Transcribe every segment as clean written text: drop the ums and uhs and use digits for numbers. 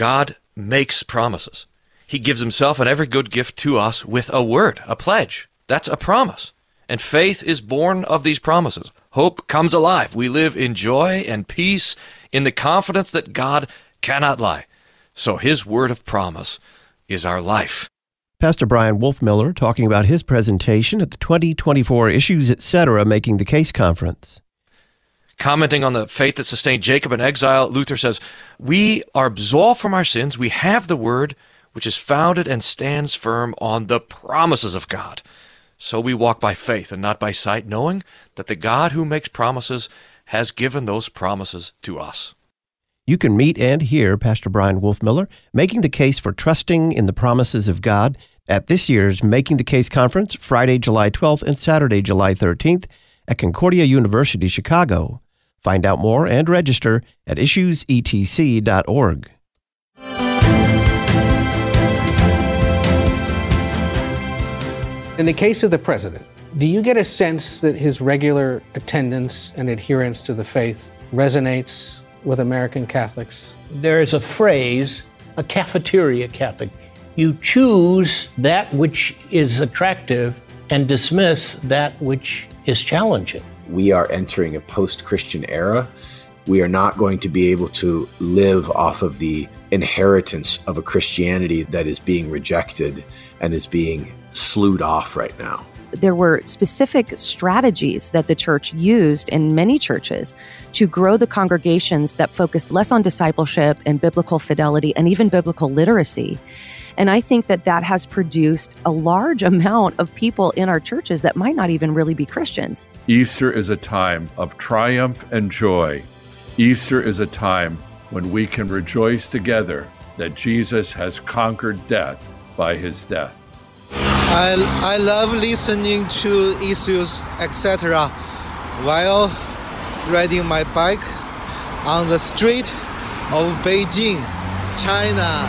God makes promises. He gives himself and every good gift to us with a word, a pledge. That's a promise. And faith is born of these promises. Hope comes alive. We live in joy and peace in the confidence that God cannot lie. So his word of promise is our life. Pastor Brian Wolfmueller talking about his presentation at the 2024 Issues Etc. Making the Case Conference. Commenting on the faith that sustained Jacob in exile, Luther says, "We are absolved from our sins. We have the word, which is founded and stands firm on the promises of God. So we walk by faith and not by sight, knowing that the God who makes promises has given those promises to us." You can meet and hear Pastor Brian Wolfmueller making the case for trusting in the promises of God at this year's Making the Case Conference, Friday, July 12th and Saturday, July 13th at Concordia University, Chicago. Find out more and register at issuesetc.org. In the case of the president, do you get a sense that his regular attendance and adherence to the faith resonates with American Catholics? There is a phrase, a cafeteria Catholic. You choose that which is attractive and dismiss that which is challenging. We are entering a post-Christian era. We are not going to be able to live off of the inheritance of a Christianity that is being rejected and is being slewed off right now. There were specific strategies that the church used in many churches to grow the congregations that focused less on discipleship and biblical fidelity and even biblical literacy. And I think that that has produced a large amount of people in our churches that might not even really be Christians. Easter is a time of triumph and joy. Easter is a time when we can rejoice together that Jesus has conquered death by his death. I love listening to Issues Etc. while riding my bike on the street of Beijing, China.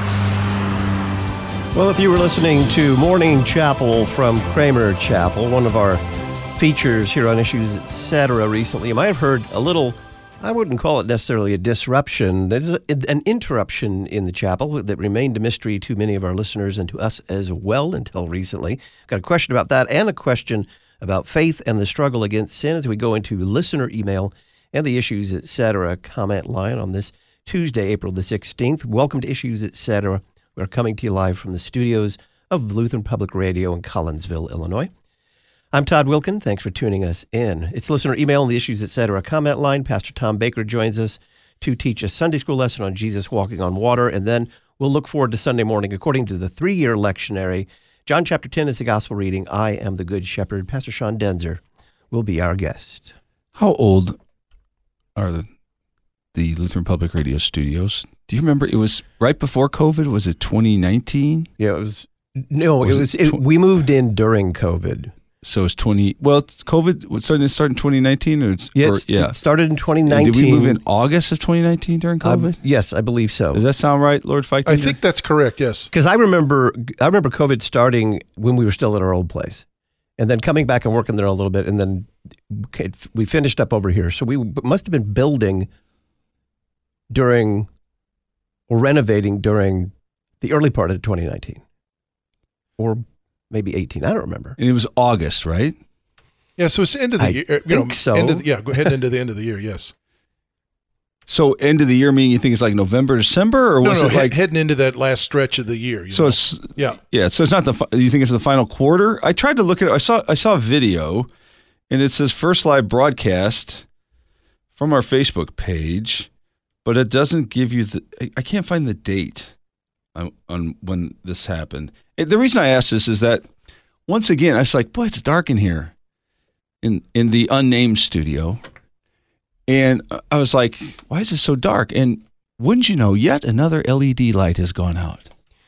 Well, if you were listening to Morning Chapel from Kramer Chapel, one of our features here on Issues Etc. recently, you might have heard a little, I wouldn't call it necessarily a disruption. There's an interruption in the chapel that remained a mystery to many of our listeners and to us as well until recently. Got a question about that and a question about faith and the struggle against sin as we go into listener email and the Issues Etc. comment line on this Tuesday, April the 16th. Welcome to Issues Etc. We're coming to you live from the studios of Lutheran Public Radio in Collinsville, Illinois. I'm Todd Wilkin. Thanks for tuning us in. It's listener email and the Issues Etc. comment line. Pastor Tom Baker joins us to teach a Sunday school lesson on Jesus walking on water, and then we'll look forward to Sunday morning according to the 3-year lectionary. John chapter 10 is the gospel reading. I am the Good Shepherd. Pastor Sean Denzer will be our guest. How old are the Lutheran Public Radio studios? Do you remember? It was right before COVID. Was it 2019? Yeah, it was. No, we moved in during COVID. So it's COVID was starting in 2019? It started in 2019. And did we move in August of 2019 during COVID? Yes, I believe so. Does that sound right, Lord Feichinger? I think that's correct, yes. Because I remember COVID starting when we were still at our old place, and then coming back and working there a little bit, and then we finished up over here. So we must have been building renovating during the early part of 2019. Or maybe 18. I don't remember. And it was August, right? Yeah, so it's end of the year. I think so. Go ahead into the end of the year, yes. So end of the year meaning you think it's like November, December? Or was it like heading into that last stretch of the year. So it's, yeah, so it's not you think it's the final quarter? I tried to look at it. I saw a video, and it says first live broadcast from our Facebook page, but it doesn't give you I can't find the date on when this happened. The reason I asked this is that, once again, I was like, boy, it's dark in here in the unnamed studio. And I was like, why is it so dark? And wouldn't you know, yet another LED light has gone out.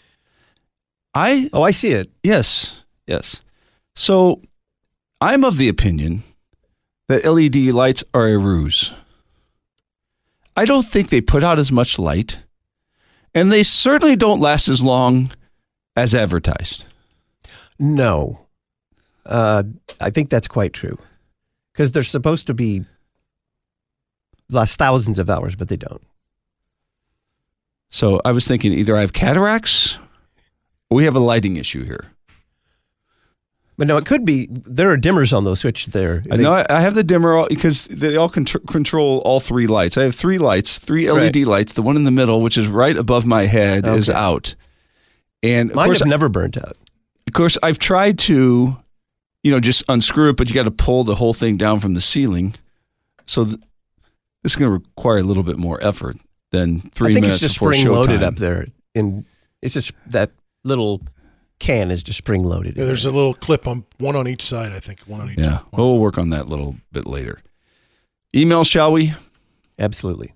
I see it. Yes. So I'm of the opinion that LED lights are a ruse. I don't think they put out as much light, and they certainly don't last as long as advertised. No. I think that's quite true. Because they're supposed to last thousands of hours, but they don't. So I was thinking either I have cataracts or we have a lighting issue here. But no, it could be, there are dimmers on those switches there. I know I have the dimmer because they all control all three lights. I have three lights, three LED lights. The one in the middle, which is right above my head, is out. And of mine course, have never burnt out. Of course, I've tried to, just unscrew it, but you got to pull the whole thing down from the ceiling. So this is going to require a little bit more effort than 3 minutes before showtime. I think it's just spring-loaded up there. It's just that little can is just spring-loaded. Yeah, there's a little clip one on each side, I think. One on each. Yeah, we'll work on that a little bit later. Email, shall we? Absolutely.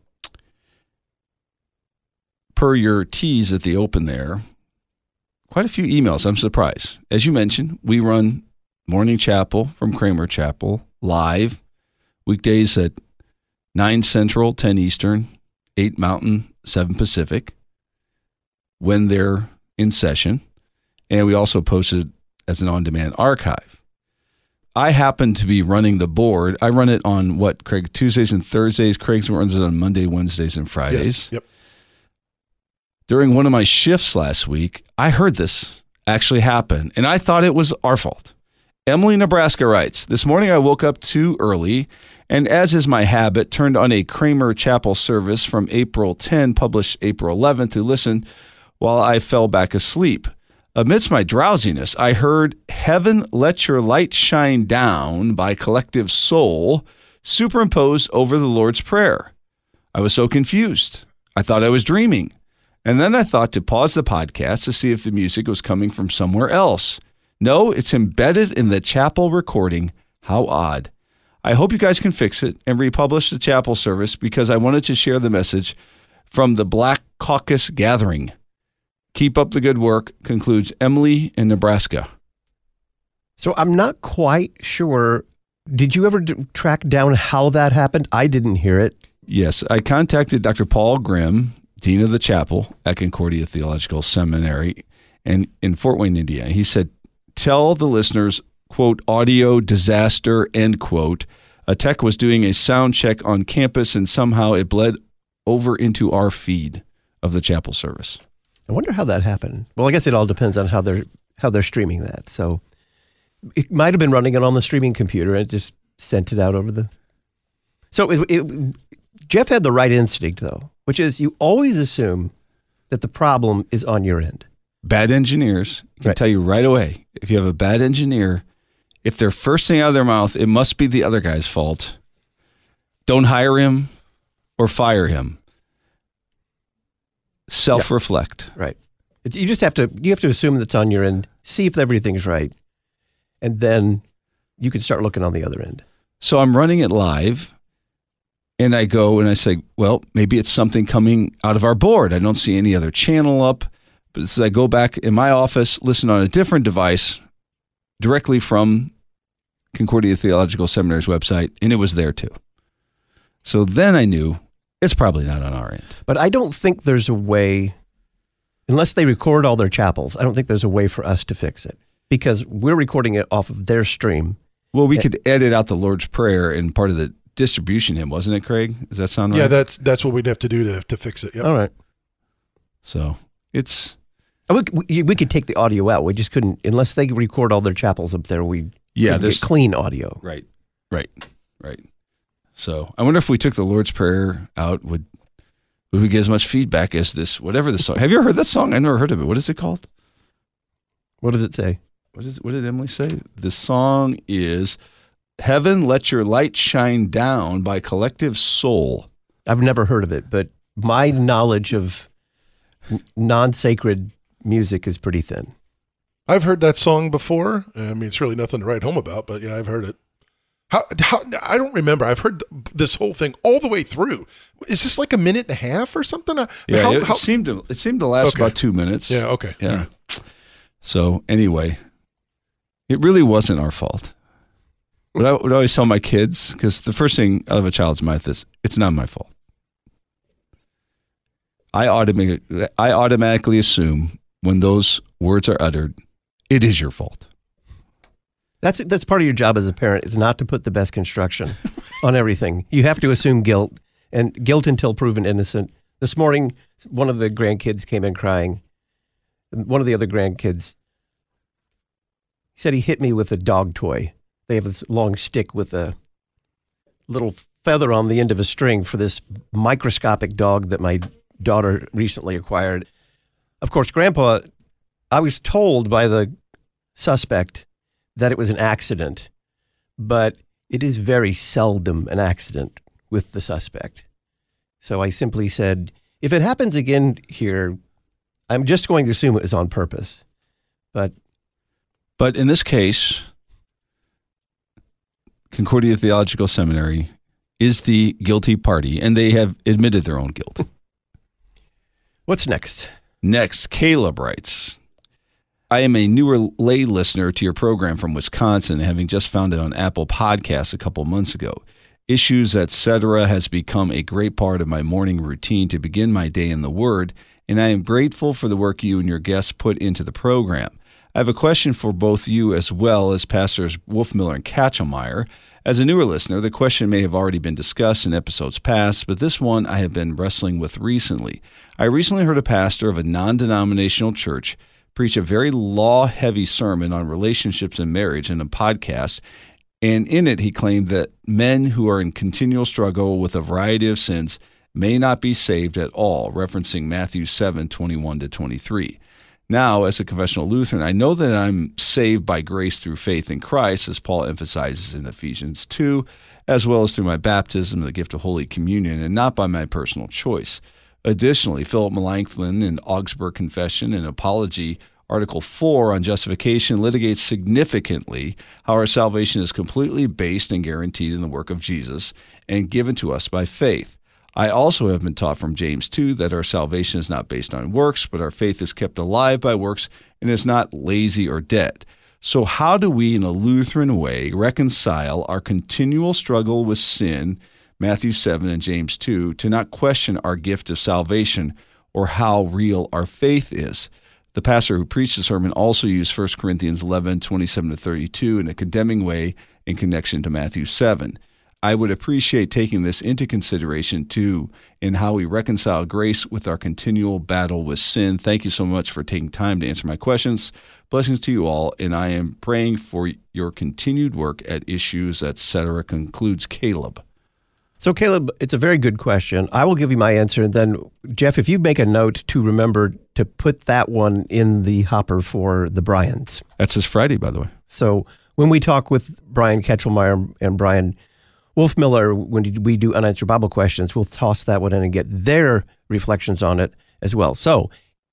Per your tease at the open there, quite a few emails. I'm surprised. As you mentioned, we run Morning Chapel from Kramer Chapel live, weekdays at 9 Central, 10 Eastern, 8 Mountain, 7 Pacific, when they're in session. And we also post it as an on-demand archive. I happen to be running the board. I run it on Craig? Tuesdays and Thursdays. Craig runs it on Monday, Wednesdays, and Fridays. Yes. Yep. During one of my shifts last week, I heard this actually happen, and I thought it was our fault. Emily, Nebraska writes, "This morning I woke up too early, and as is my habit, turned on a Kramer Chapel service from April 10, published April 11, to listen while I fell back asleep. Amidst my drowsiness, I heard 'Heaven Let Your Light Shine Down' by Collective Soul superimposed over the Lord's Prayer. I was so confused. I thought I was dreaming. And then I thought to pause the podcast to see if the music was coming from somewhere else. No, it's embedded in the chapel recording. How odd. I hope you guys can fix it and republish the chapel service because I wanted to share the message from the Black Caucus gathering. Keep up the good work," concludes Emily in Nebraska. So I'm not quite sure. Did you ever track down how that happened? I didn't hear it. Yes, I contacted Dr. Paul Grimm, Dean of the Chapel at Concordia Theological Seminary in Fort Wayne, Indiana. He said, "Tell the listeners, quote, audio disaster, end quote. A tech was doing a sound check on campus and somehow it bled over into our feed of the chapel service." I wonder how that happened. Well, I guess it all depends on how they're streaming that. So it might have been running it on the streaming computer and it just sent it out over the. So Jeff had the right instinct though, which is you always assume that the problem is on your end. Bad engineers can tell you right away. If you have a bad engineer, if they're first thing out of their mouth, it must be the other guy's fault. Don't hire him or fire him. Self-reflect. Right. You just have to assume that's on your end, see if everything's right, and then you can start looking on the other end. So I'm running it live, and I go and I say, well, maybe it's something coming out of our board. I don't see any other channel up. But as I go back in my office, listen on a different device directly from Concordia Theological Seminary's website, and it was there too. So then I knew it's probably not on our end. But I don't think there's a way, unless they record all their chapels, I don't think there's a way for us to fix it because we're recording it off of their stream. Well, we could edit out the Lord's Prayer in part of the distribution hymn, wasn't it, Craig? Does that sound right? Yeah, that's what we'd have to do to fix it. Yep. All right. So it's... We could take the audio out. We just couldn't, unless they record all their chapels up there, there's clean audio. Right. So I wonder if we took the Lord's Prayer out, would we get as much feedback as this, whatever the song. Have you ever heard that song? I never heard of it. What is it called? What does it say? What did Emily say? The song is "Heaven Let Your Light Shine Down" by Collective Soul. I've never heard of it, but my knowledge of non-sacred music is pretty thin. I've heard that song before. I mean, it's really nothing to write home about, but yeah, I've heard it. How I don't remember. I've heard this whole thing all the way through. Is this like a minute and a half or something? Yeah, it seemed to last about 2 minutes. Yeah, okay. Yeah. Right. So anyway, it really wasn't our fault. But I would always tell my kids, because the first thing out of a child's mouth is, it's not my fault. I automatically assume when those words are uttered, it is your fault. That's part of your job as a parent, is not to put the best construction on everything. You have to assume guilt, and guilt until proven innocent. This morning, one of the grandkids came in crying. One of the other grandkids said he hit me with a dog toy. They have this long stick with a little feather on the end of a string for this microscopic dog that my daughter recently acquired. Of course, Grandpa, I was told by the suspect that it was an accident, but it is very seldom an accident with the suspect. So I simply said, if it happens again here, I'm just going to assume it was on purpose. But in this case, Concordia Theological Seminary is the guilty party, and they have admitted their own guilt. What's next? Next, Caleb writes, I am a newer lay listener to your program from Wisconsin, having just found it on Apple Podcasts a couple months ago. Issues, etc. has become a great part of my morning routine to begin my day in the Word, and I am grateful for the work you and your guests put into the program. I have a question for both you as well as Pastors Wolfmiller and Katchelmeyer. As a newer listener, the question may have already been discussed in episodes past, but this one I have been wrestling with recently. I recently heard a pastor of a non-denominational church preach a very law-heavy sermon on relationships and marriage in a podcast, and in it he claimed that men who are in continual struggle with a variety of sins may not be saved at all, referencing Matthew 7:21-23. Now, as a confessional Lutheran, I know that I'm saved by grace through faith in Christ, as Paul emphasizes in Ephesians 2, as well as through my baptism, the gift of Holy Communion, and not by my personal choice. Additionally, Philip Melanchthon in Augsburg Confession and Apology, Article 4 on justification, litigates significantly how our salvation is completely based and guaranteed in the work of Jesus and given to us by faith. I also have been taught from James 2 that our salvation is not based on works, but our faith is kept alive by works and is not lazy or dead. So how do we, in a Lutheran way, reconcile our continual struggle with sin, Matthew 7 and James 2, to not question our gift of salvation or how real our faith is? The pastor who preached the sermon also used 1 Corinthians 11:27-32 in a condemning way in connection to Matthew 7. I would appreciate taking this into consideration, too, in how we reconcile grace with our continual battle with sin. Thank you so much for taking time to answer my questions. Blessings to you all, and I am praying for your continued work at Issues, etc., concludes Caleb. So, Caleb, it's a very good question. I will give you my answer, and then, Jeff, if you make a note to remember to put that one in the hopper for the Bryans. That's this Friday, by the way. So when we talk with Brian Katchelmeyer and Brian Wolfmiller, when we do unanswered Bible questions, we'll toss that one in and get their reflections on it as well. So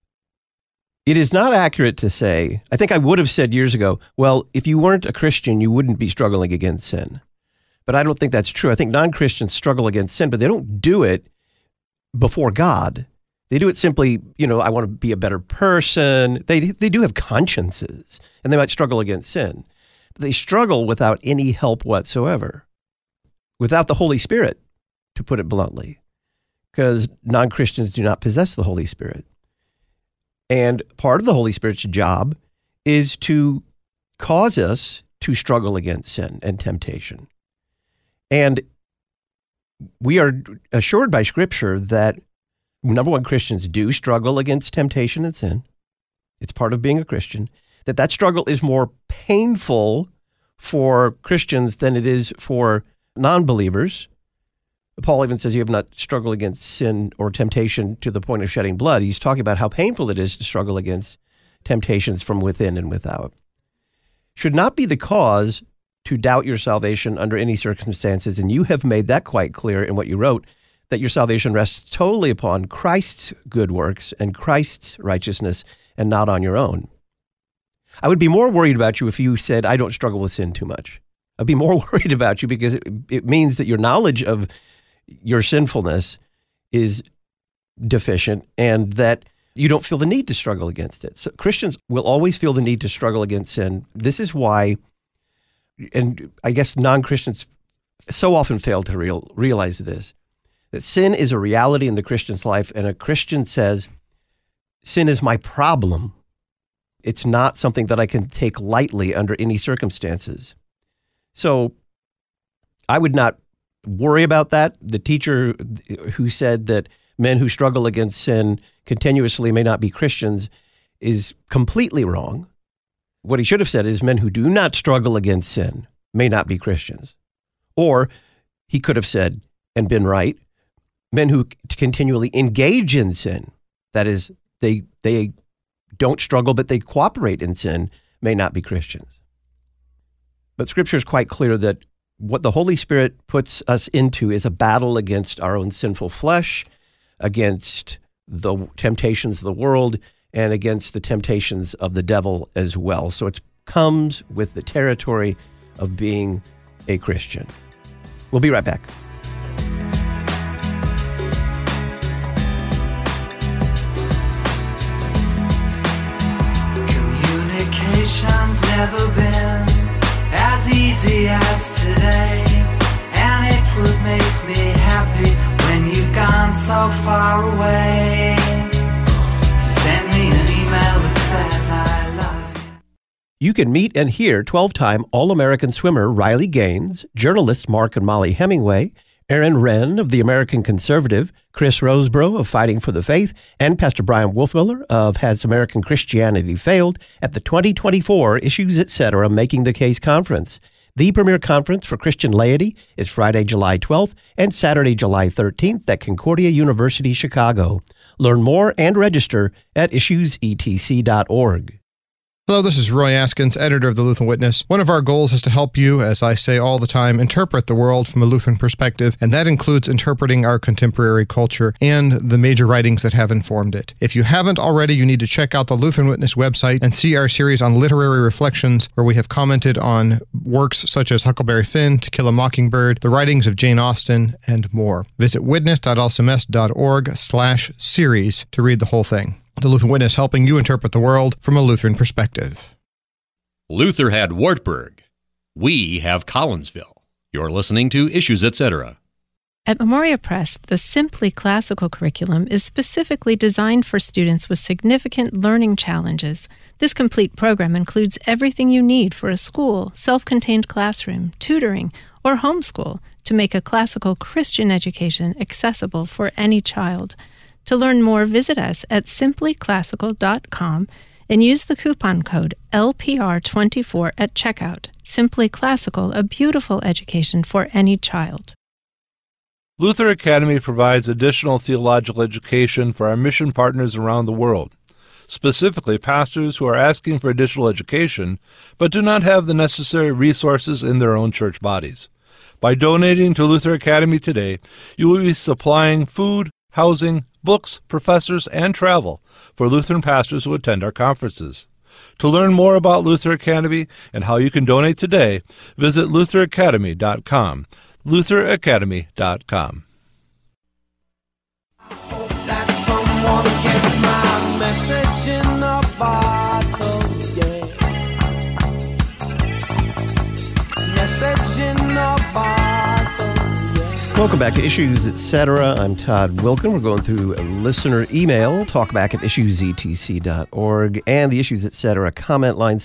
it is not accurate to say, I think I would have said years ago, well, if you weren't a Christian, you wouldn't be struggling against sin. But I don't think that's true. I think non-Christians struggle against sin, but they don't do it before God. They do it simply, I want to be a better person. They do have consciences, and they might struggle against sin. But they struggle without any help whatsoever, without the Holy Spirit, to put it bluntly, because non-Christians do not possess the Holy Spirit. And part of the Holy Spirit's job is to cause us to struggle against sin and temptation. And we are assured by Scripture that, number one, Christians do struggle against temptation and sin. It's part of being a Christian. That struggle is more painful for Christians than it is for non-believers. Paul even says you have not struggled against sin or temptation to the point of shedding blood. He's talking about how painful it is to struggle against temptations from within and without. Should not be the cause to doubt your salvation under any circumstances, and you have made that quite clear in what you wrote, that your salvation rests totally upon Christ's good works and Christ's righteousness and not on your own. I would be more worried about you if you said, I don't struggle with sin too much. I'd be more worried about you because it means that your knowledge of your sinfulness is deficient and that you don't feel the need to struggle against it. So Christians will always feel the need to struggle against sin. This is why, and I guess non-Christians so often fail to realize this, that sin is a reality in the Christian's life, and a Christian says, sin is my problem. It's not something that I can take lightly under any circumstances. So I would not worry about that. The teacher who said that men who struggle against sin continuously may not be Christians is completely wrong. What he should have said is men who do not struggle against sin may not be Christians. Or he could have said, and been right, men who continually engage in sin, that is, they don't struggle, but they cooperate in sin, may not be Christians. But Scripture is quite clear that what the Holy Spirit puts us into is a battle against our own sinful flesh, against the temptations of the world, and against the temptations of the devil as well. So it comes with the territory of being a Christian. We'll be right back. Communication's never been as easy as today, and it would make me happy when you've gone so far away. Send me an email that says I love you. You can meet and hear 12-time All-American swimmer Riley Gaines, journalists Mark and Molly Hemingway, Aaron Wrenn of The American Conservative, Chris Roseborough of Fighting for the Faith, and Pastor Brian Wolfmiller of Has American Christianity Failed at the 2024 Issues Etc. Making the Case Conference. The premier conference for Christian laity is Friday, July 12th and Saturday, July 13th at Concordia University, Chicago. Learn more and register at issuesetc.org. Hello, this is Roy Askins, editor of the Lutheran Witness. One of our goals is to help you, as I say all the time, interpret the world from a Lutheran perspective, and that includes interpreting our contemporary culture and the major writings that have informed it. If you haven't already, you need to check out the Lutheran Witness website and see our series on literary reflections, where we have commented on works such as Huckleberry Finn, To Kill a Mockingbird, the writings of Jane Austen, and more. Visit witness.lcms.org/series to read the whole thing. The Lutheran Witness, helping you interpret the world from a Lutheran perspective. Luther had Wartburg. We have Collinsville. You're listening to Issues Etc. At Memoria Press, the Simply Classical curriculum is specifically designed for students with significant learning challenges. This complete program includes everything you need for a school, self-contained classroom, tutoring, or homeschool to make a classical Christian education accessible for any child. To learn more, visit us at simplyclassical.com and use the coupon code LPR24 at checkout. Simply Classical, a beautiful education for any child. Luther Academy provides additional theological education for our mission partners around the world, specifically pastors who are asking for additional education but do not have the necessary resources in their own church bodies. By donating to Luther Academy today, you will be supplying food, housing, books, professors, and travel for Lutheran pastors who attend our conferences. To learn more about Luther Academy and how you can donate today, visit lutheracademy.com. lutheracademy.com. That someone gets my message in a bottle, yeah. Message in a bottle. Welcome back to Issues Etc. I'm Todd Wilken. We're going through a listener email, talkback at issuesetc.org, and the Issues Etc. comment line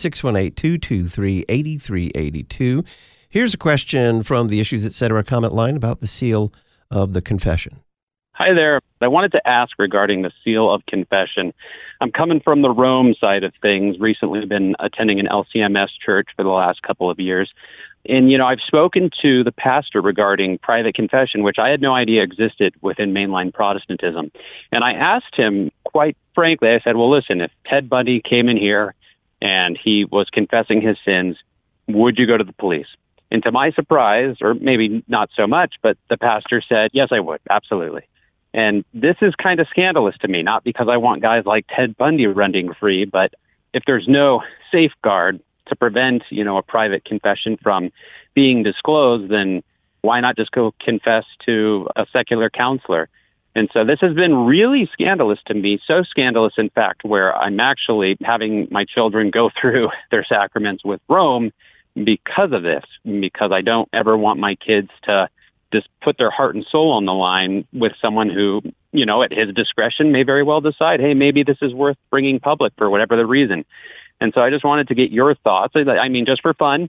618-223-8382. Here's a question from the Issues Etc. comment line about the seal of the confession. Hi there. I wanted to ask regarding the seal of confession. I'm coming from the Rome side of things. Recently been attending an LCMS church for the last couple of years. And, I've spoken to the pastor regarding private confession, which I had no idea existed within mainline Protestantism. And I asked him, quite frankly, I said, well, listen, if Ted Bundy came in here and he was confessing his sins, would you go to the police? And to my surprise, or maybe not so much, but the pastor said, yes, I would. Absolutely. And this is kind of scandalous to me, not because I want guys like Ted Bundy running free, but if there's no safeguard to prevent, a private confession from being disclosed, then why not just go confess to a secular counselor? And so this has been really scandalous to me, so scandalous, in fact, where I'm actually having my children go through their sacraments with Rome because of this, because I don't ever want my kids to just put their heart and soul on the line with someone who, at his discretion may very well decide, hey, maybe this is worth bringing public for whatever the reason. And so I just wanted to get your thoughts. I mean, just for fun,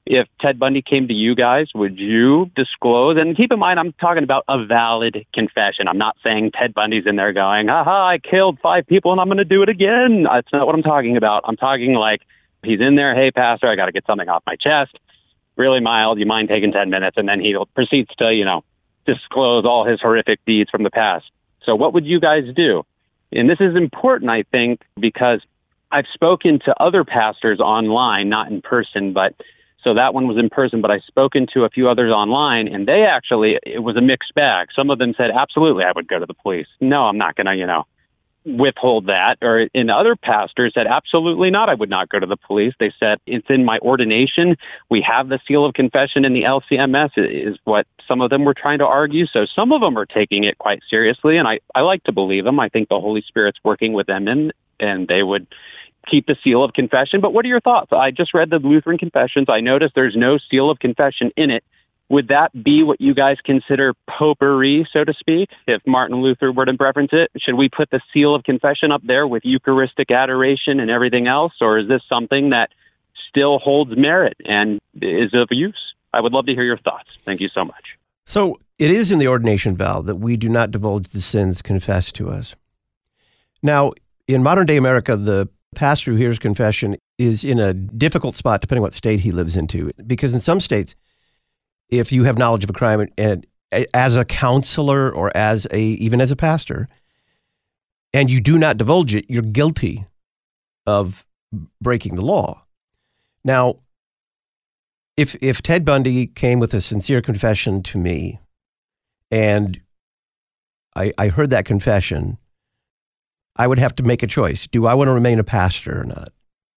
If Ted Bundy came to you guys, would you disclose? And keep in mind, I'm talking about a valid confession. I'm not saying Ted Bundy's in there going, I killed 5 people and I'm going to do it again. That's not what I'm talking about. I'm talking like he's in there, hey, pastor, I got to get something off my chest. Really mild. You mind taking 10 minutes? And then he proceeds to, disclose all his horrific deeds from the past. So what would you guys do? And this is important, I think, because I've spoken to other pastors online, not in person, so that one was in person, but I've spoken to a few others online, and it was a mixed bag. Some of them said, absolutely, I would go to the police. No, I'm not going to, withhold that. Or other pastors said, absolutely not, I would not go to the police. They said, it's in my ordination. We have the seal of confession in the LCMS, is what some of them were trying to argue. So some of them are taking it quite seriously, and I like to believe them. I think the Holy Spirit's working with them, and they would keep the seal of confession. But what are your thoughts? I just read the Lutheran Confessions. I noticed there's no seal of confession in it. Would that be what you guys consider popery, so to speak, if Martin Luther were to reference it? Should we put the seal of confession up there with Eucharistic adoration and everything else? Or is this something that still holds merit and is of use? I would love to hear your thoughts. Thank you so much. So it is in the ordination vow that we do not divulge the sins confessed to us. Now, in modern day America, the pastor who hears confession is in a difficult spot depending on what state he lives into. Because in some states, if you have knowledge of a crime and as a counselor or even as a pastor, and you do not divulge it, you're guilty of breaking the law. Now, if Ted Bundy came with a sincere confession to me, and I heard that confession, I would have to make a choice. Do I want to remain a pastor or not?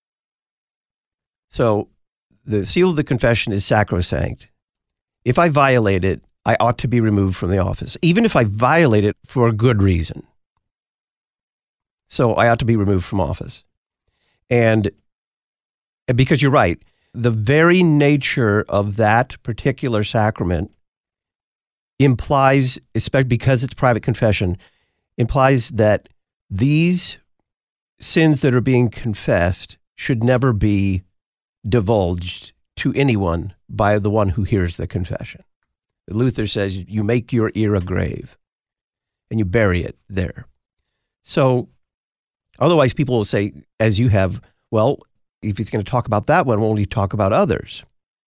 So the seal of the confession is sacrosanct. If I violate it, I ought to be removed from the office, even if I violate it for a good reason. So I ought to be removed from office. And because you're right, the very nature of that particular sacrament implies, especially because it's private confession, implies that these sins that are being confessed should never be divulged to anyone by the one who hears the confession. Luther says you make your ear a grave and you bury it there. So otherwise people will say, as you have, well, if he's going to talk about that one, won't he talk about others?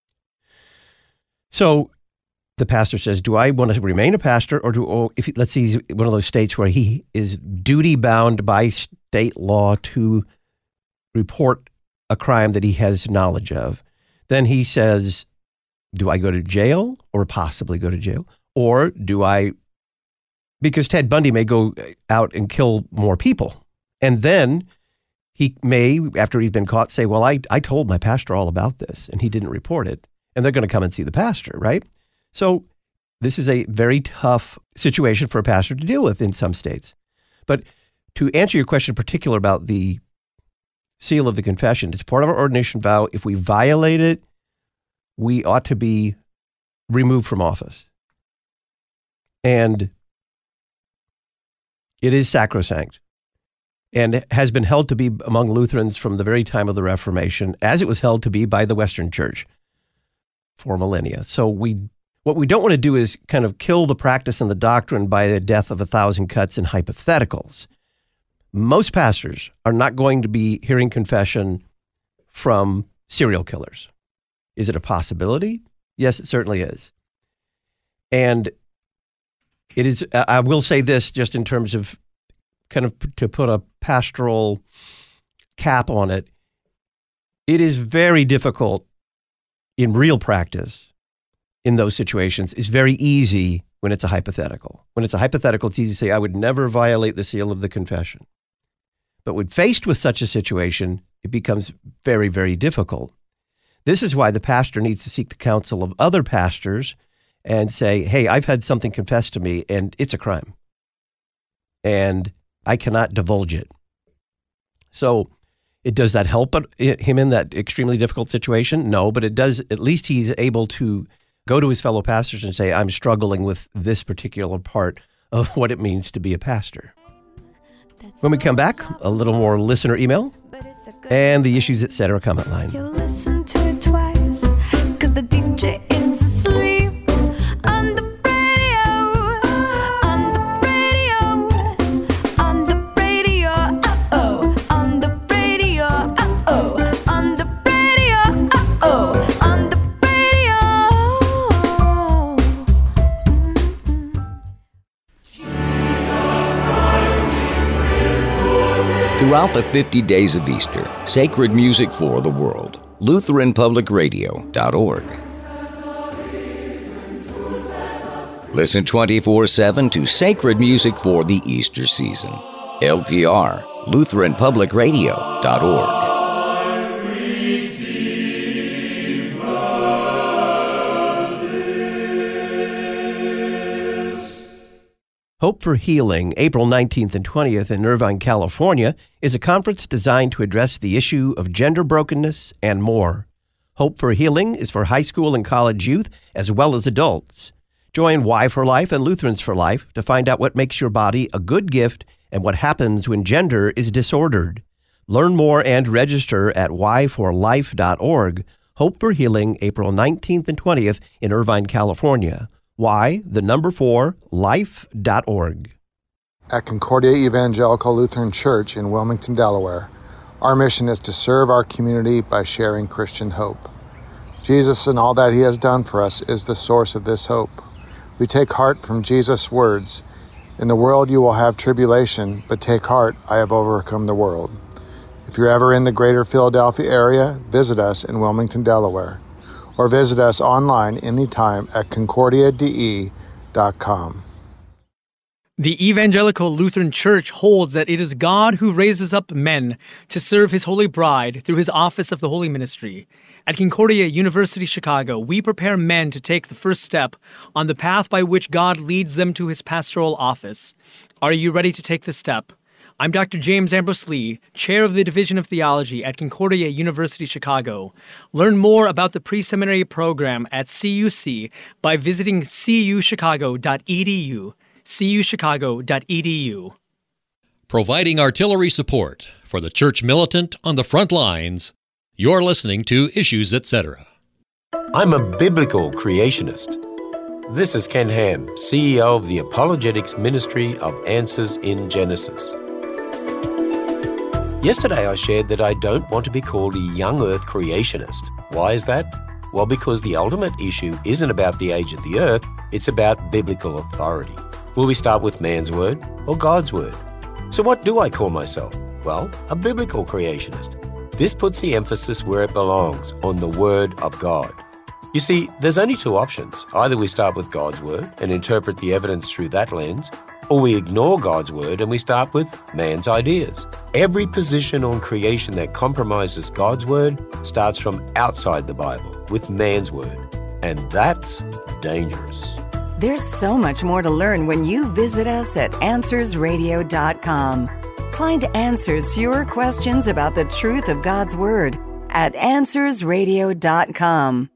So the pastor says, do I want to remain a pastor let's say he's one of those states where he is duty bound by state law to report a crime that he has knowledge of. Then he says, do I go to jail or possibly go to jail? Or because Ted Bundy may go out and kill more people. And then he may, after he's been caught, say, well, I told my pastor all about this and he didn't report it. And they're going to come and see the pastor, right? So this is a very tough situation for a pastor to deal with in some states. But to answer your question in particular about the seal of the confession, it's part of our ordination vow. If we violate it, we ought to be removed from office. And it is sacrosanct and has been held to be among Lutherans from the very time of the Reformation, as it was held to be by the Western Church for millennia. So what we don't want to do is kind of kill the practice and the doctrine by the death of 1,000 cuts and hypotheticals. Most pastors are not going to be hearing confession from serial killers. Is it a possibility? Yes, it certainly is. And it is, I will say this just in terms of kind of to put a pastoral cap on it. It is very difficult in real practice in those situations. It's very easy when it's a hypothetical. When it's a hypothetical, it's easy to say, I would never violate the seal of the confession. But when faced with such a situation, it becomes very, very difficult. This is why the pastor needs to seek the counsel of other pastors and say, hey, I've had something confessed to me and it's a crime. And I cannot divulge it. So does that help him in that extremely difficult situation? No, but it does. At least he's able to go to his fellow pastors and say, I'm struggling with this particular part of what it means to be a pastor. When we come back, a little more listener email and the Issues Etc. comment line. You listen to it twice, the DJ is asleep. On the radio, on the radio, on the radio, uh-oh, on the radio, uh-oh, on the radio, uh-oh, on the radio. Throughout the 50 days of Easter, sacred music for the world. LutheranPublicRadio.org. Listen 24/7 to sacred music for the Easter season. LPR, LutheranPublicRadio.org. Hope for Healing, April 19th and 20th in Irvine, California, is a conference designed to address the issue of gender brokenness and more. Hope for Healing is for high school and college youth as well as adults. Join Y for Life and Lutherans for Life to find out what makes your body a good gift and what happens when gender is disordered. Learn more and register at yforlife.org. Hope for Healing, April 19th and 20th in Irvine, California. life.org. At Concordia Evangelical Lutheran Church in Wilmington, Delaware, our mission is to serve our community by sharing Christian hope. Jesus and all that he has done for us is the source of this hope. We take heart from Jesus' words, "In the world you will have tribulation, but take heart, I have overcome the world." If you're ever in the greater Philadelphia area, visit us in Wilmington, Delaware, or visit us online anytime at concordiade.com. The Evangelical Lutheran Church holds that it is God who raises up men to serve his holy bride through his office of the Holy Ministry. At Concordia University, Chicago, we prepare men to take the first step on the path by which God leads them to his pastoral office. Are you ready to take the step? I'm Dr. James Ambrose Lee, Chair of the Division of Theology at Concordia University, Chicago. Learn more about the pre-seminary program at CUC by visiting cuchicago.edu. cuchicago.edu. Providing artillery support for the church militant on the front lines, you're listening to Issues, Etc. I'm a biblical creationist. This is Ken Ham, CEO of the Apologetics Ministry of Answers in Genesis. Yesterday I shared that I don't want to be called a young earth creationist. Why is that? Well, because the ultimate issue isn't about the age of the earth, it's about biblical authority. Will we start with man's word or God's word? So what do I call myself? Well, a biblical creationist. This puts the emphasis where it belongs, on the word of God. You see, there's only two options. Either we start with God's word and interpret the evidence through that lens, or we ignore God's word and we start with man's ideas. Every position on creation that compromises God's word starts from outside the Bible, with man's word. And that's dangerous. There's so much more to learn when you visit us at AnswersRadio.com. Find answers to your questions about the truth of God's word at AnswersRadio.com.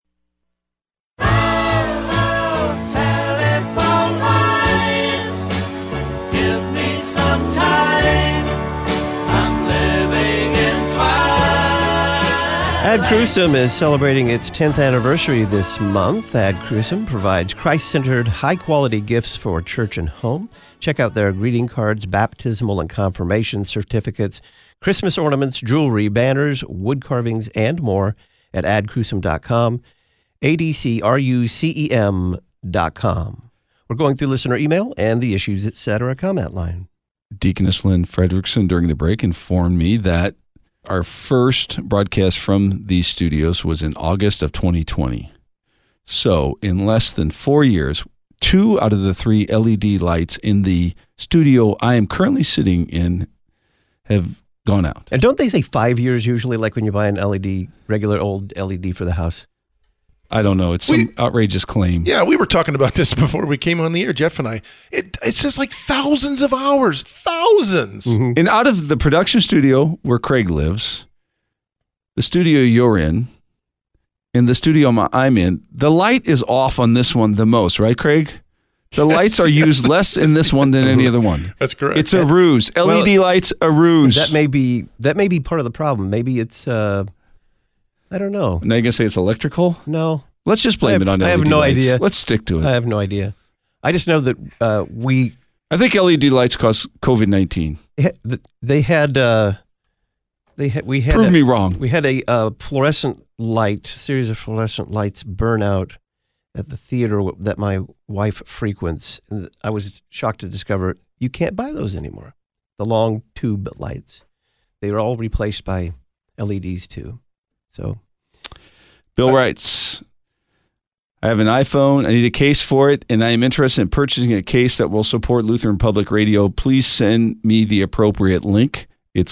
Ad Crucem is celebrating its 10th anniversary this month. Ad Crucem provides Christ-centered, high-quality gifts for church and home. Check out their greeting cards, baptismal and confirmation certificates, Christmas ornaments, jewelry, banners, wood carvings, and more at adcrucem.com, adcrucem.com. We're going through listener email and the Issues, Etc. comment line. Deaconess Lynn Fredrickson during the break informed me that our first broadcast from these studios was in August of 2020. So in less than 4 years, 2 out of the 3 LED lights in the studio I am currently sitting in have gone out. And don't they say 5 years usually, like when you buy an LED, regular old LED for the house? I don't know. It's some outrageous claim. Yeah, we were talking about this before we came on the air, Jeff and I. It says like thousands of hours. Thousands. Mm-hmm. And out of the production studio where Craig lives, the studio you're in, and the studio I'm in, the light is off on this one the most, right, Craig? The lights are used less in this one than any other one. That's correct. It's a ruse. LED lights, a ruse. That may be part of the problem. Maybe it's I don't know. Now you're going to say it's electrical? No. Let's just blame it on LED I have no lights. idea. Let's stick to it. I have no idea. I just know that I think LED lights cause COVID-19. Prove me wrong. We had a series of fluorescent lights burn out at the theater that my wife frequents. And I was shocked to discover you can't buy those anymore. The long tube lights. They were all replaced by LEDs too. So, Bill writes, I have an iPhone. I need a case for it, and I am interested in purchasing a case that will support Lutheran Public Radio. Please send me the appropriate link. It's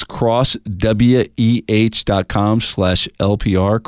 crossweh.com/LPR,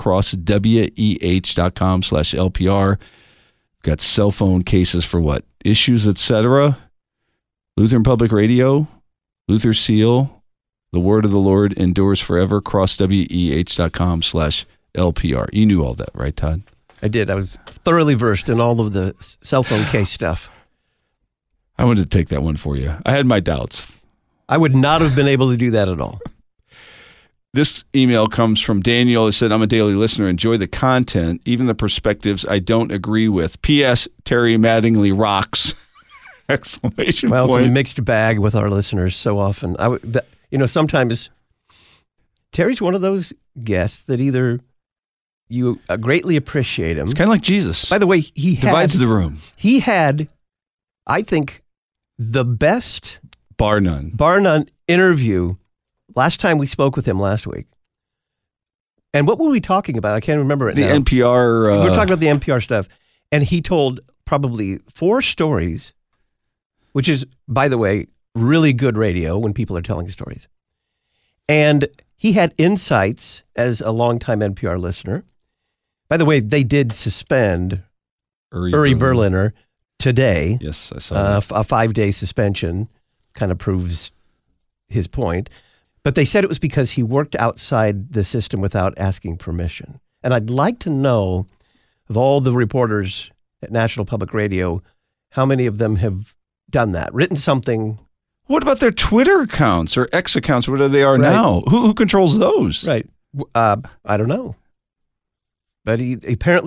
crossweh.com/LPR. Got cell phone cases for what? Issues, etc. Lutheran Public Radio, Luther Seal, the word of the Lord endures forever, crossweh.com/LPR. You knew all that, right, Todd? I did. I was thoroughly versed in all of the cell phone case stuff. I wanted to take that one for you. I had my doubts. I would not have been able to do that at all. This email comes from Daniel. It said, I'm a daily listener. Enjoy the content, even the perspectives I don't agree with. P.S. Terry Mattingly rocks! Exclamation Well, point. it's a mixed bag with our listeners so often. Sometimes Terry's one of those guests that either you greatly appreciate him. It's kind of like Jesus. By the way, he divides the room. He had, I think, the best bar none interview last time we spoke with him last week. And what were we talking about? I can't remember it the now. NPR. We were talking about the NPR stuff. And he told probably 4 stories, which is, by the way, really good radio when people are telling stories. And he had insights as a longtime NPR listener. By the way, they did suspend Uri Berliner today. Yes, I saw that. A 5-day suspension kind of proves his point. But they said it was because he worked outside the system without asking permission. And I'd like to know, of all the reporters at National Public Radio, how many of them have done that, written something. What about their Twitter accounts or X accounts, whatever they are now? Who controls those? Right. I don't know. But he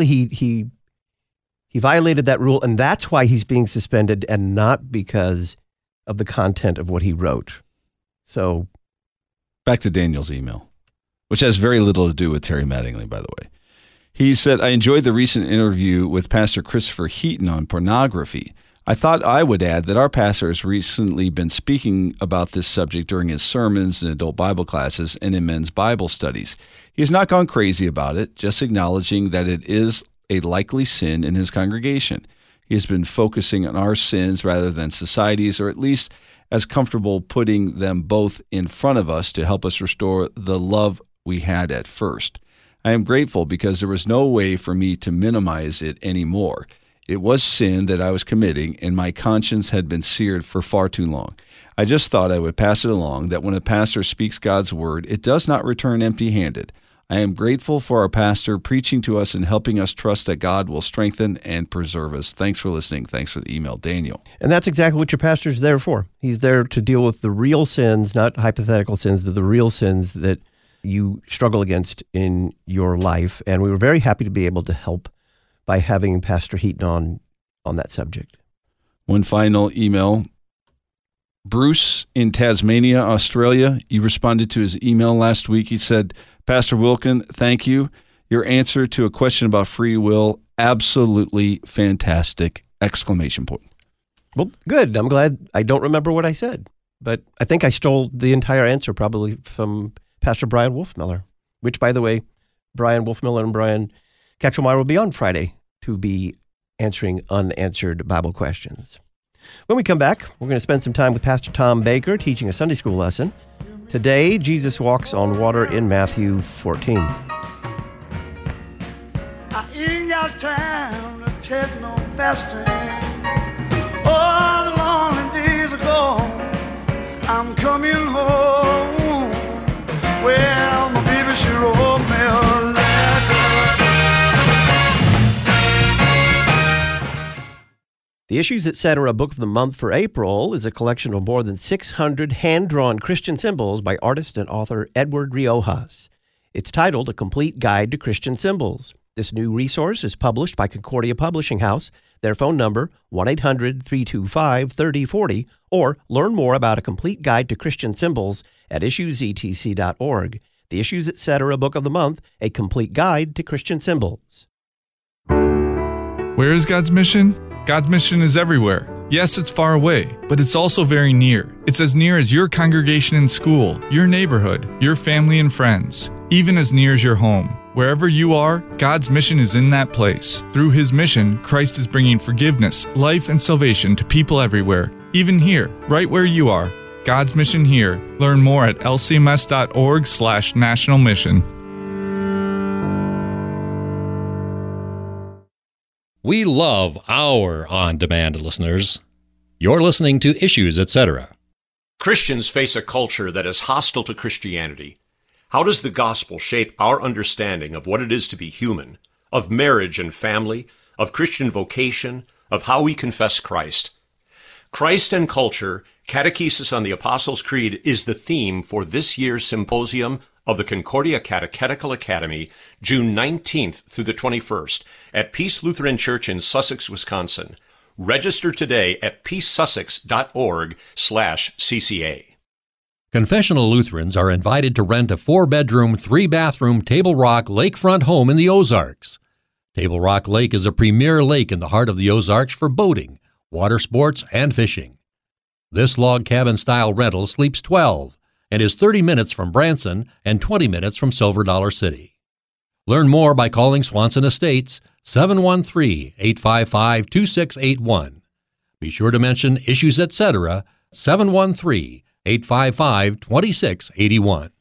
violated that rule, and that's why he's being suspended, and not because of the content of what he wrote. So, back to Daniel's email, which has very little to do with Terry Mattingly, by the way. He said, I enjoyed the recent interview with Pastor Christopher Heaton on pornography. I thought I would add that our pastor has recently been speaking about this subject during his sermons in adult Bible classes and in men's Bible studies. He has not gone crazy about it, just acknowledging that it is a likely sin in his congregation. He has been focusing on our sins rather than society's, or at least as comfortable putting them both in front of us to help us restore the love we had at first. I am grateful because there was no way for me to minimize it anymore. It was sin that I was committing, and my conscience had been seared for far too long. I just thought I would pass it along that when a pastor speaks God's word, it does not return empty-handed. I am grateful for our pastor preaching to us and helping us trust that God will strengthen and preserve us. Thanks for listening. Thanks for the email, Daniel. And that's exactly what your pastor's there for. He's there to deal with the real sins, not hypothetical sins, but the real sins that you struggle against in your life. And we were very happy to be able to help by having Pastor Heaton on that subject. One final email. Bruce in Tasmania, Australia. You responded to his email last week. He said, Pastor Wilken, thank you. Your answer to a question about free will, absolutely fantastic! Exclamation point. Well, good. I'm glad. I don't remember what I said, but I think I stole the entire answer probably from Pastor Brian Wolfmiller, which, by the way, Brian Wolfmiller and Brian Ketchelmeyer will be on Friday to be answering unanswered Bible questions. When we come back, we're going to spend some time with Pastor Tom Baker teaching a Sunday school lesson. Today, Jesus walks on water in Matthew 14. I ain't got time to take no fasting. Oh, the lonely days are gone. I'm coming home. Well, my baby, she wrote me a letter. The Issues, Etc. Book of the Month for April is a collection of more than 600 hand-drawn Christian symbols by artist and author Edward Riojas. It's titled A Complete Guide to Christian Symbols. This new resource is published by Concordia Publishing House. Their phone number, 1-800-325-3040, or learn more about A Complete Guide to Christian Symbols at issuesetc.org. The Issues Etc. Book of the Month, A Complete Guide to Christian Symbols. Where is God's mission? God's mission is everywhere. Yes, it's far away, but it's also very near. It's as near as your congregation in school, your neighborhood, your family and friends, even as near as your home. Wherever you are, God's mission is in that place. Through His mission, Christ is bringing forgiveness, life, and salvation to people everywhere, even here, right where you are. God's mission here. Learn more at lcms.org/national mission. We love our on-demand listeners. You're listening to Issues, Etc. Christians face a culture that is hostile to Christianity. How does the gospel shape our understanding of what it is to be human, of marriage and family, of Christian vocation, of how we confess Christ? Christ and Culture, Catechesis on the Apostles' Creed is the theme for this year's symposium of the Concordia Catechetical Academy, June 19th through the 21st, at Peace Lutheran Church in Sussex, Wisconsin. Register today at peacesussex.org/CCA. Confessional Lutherans are invited to rent a 4-bedroom, 3-bathroom Table Rock lakefront home in the Ozarks. Table Rock Lake is a premier lake in the heart of the Ozarks for boating, water sports, and fishing. This log cabin-style rental sleeps 12 and is 30 minutes from Branson and 20 minutes from Silver Dollar City. Learn more by calling Swanson Estates 713-855-2681. Be sure to mention Issues Etc. 713-855-2681.